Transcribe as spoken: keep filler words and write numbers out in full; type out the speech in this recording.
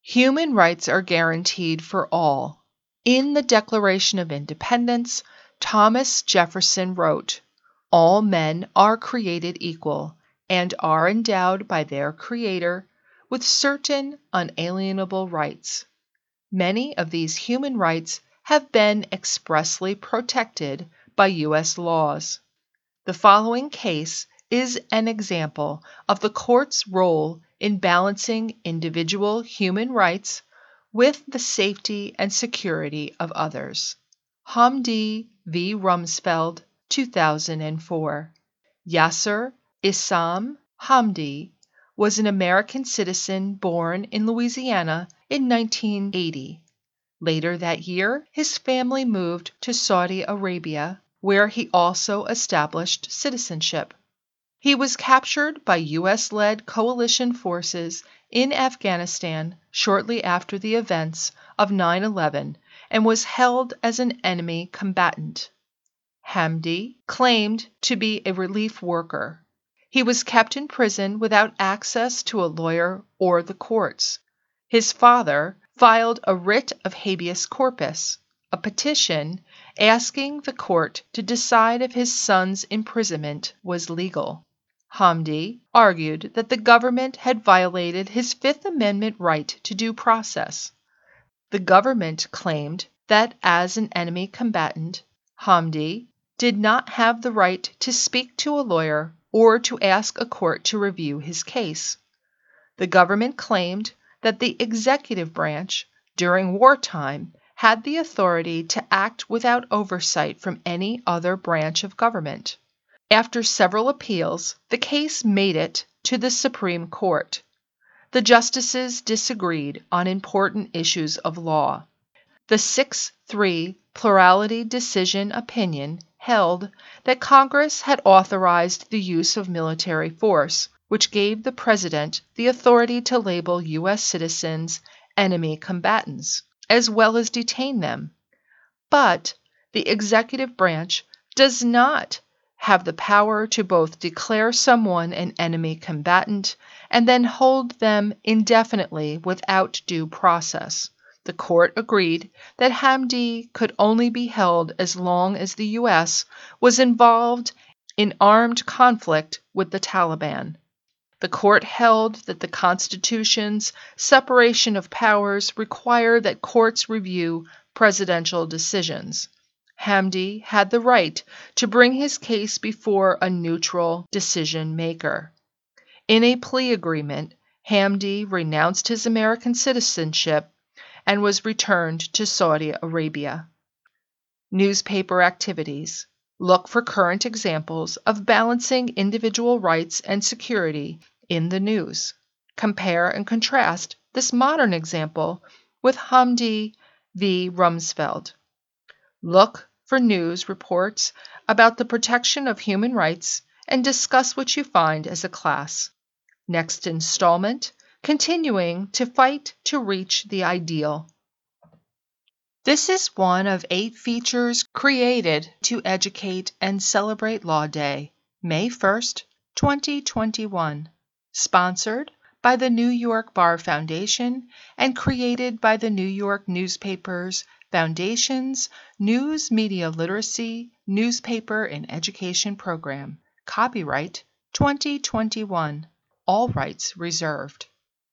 Human rights are guaranteed for all. In the Declaration of Independence, Thomas Jefferson wrote, "All men are created equal, and are endowed by their Creator with certain unalienable rights." Many of these human rights have been expressly protected by U S laws. The following case is an example of the court's role in balancing individual human rights with the safety and security of others. Hamdi v. Rumsfeld, two thousand four. Yasser Issam Hamdi was an American citizen born in Louisiana in nineteen eighty. Later that year, his family moved to Saudi Arabia, where he also established citizenship. He was captured by U S-led coalition forces in Afghanistan shortly after the events of nine eleven and was held as an enemy combatant. Hamdi claimed to be a relief worker. He was kept in prison without access to a lawyer or the courts. His father filed a writ of habeas corpus, a petition asking the court to decide if his son's imprisonment was legal. Hamdi argued that the government had violated his Fifth Amendment right to due process. The government claimed that as an enemy combatant, Hamdi did not have the right to speak to a lawyer or to ask a court to review his case. The government claimed that the executive branch, during wartime, had the authority to act without oversight from any other branch of government. After several appeals, the case made it to the Supreme Court. The justices disagreed on important issues of law. The six three plurality decision opinion held that Congress had authorized the use of military force, which gave the president the authority to label U S citizens enemy combatants, as well as detain them. But the executive branch does not have the power to both declare someone an enemy combatant and then hold them indefinitely without due process. The court agreed that Hamdi could only be held as long as the U S was involved in armed conflict with the Taliban. The court held that the Constitution's separation of powers required that courts review presidential decisions. Hamdi had the right to bring his case before a neutral decision maker. In a plea agreement, Hamdi renounced his American citizenship and was returned to Saudi Arabia. Newspaper activities. Look for current examples of balancing individual rights and security in the news. Compare and contrast this modern example with Hamdi v. Rumsfeld. Look for news reports about the protection of human rights and discuss what you find as a class. Next installment, continuing to fight to reach the ideal. This is one of eight features created to educate and celebrate Law Day, May first, twenty twenty-one, sponsored by the New York Bar Foundation and created by the New York Newspapers Foundation's News Media Literacy Newspaper and Education Program. Copyright twenty twenty-one. All rights reserved.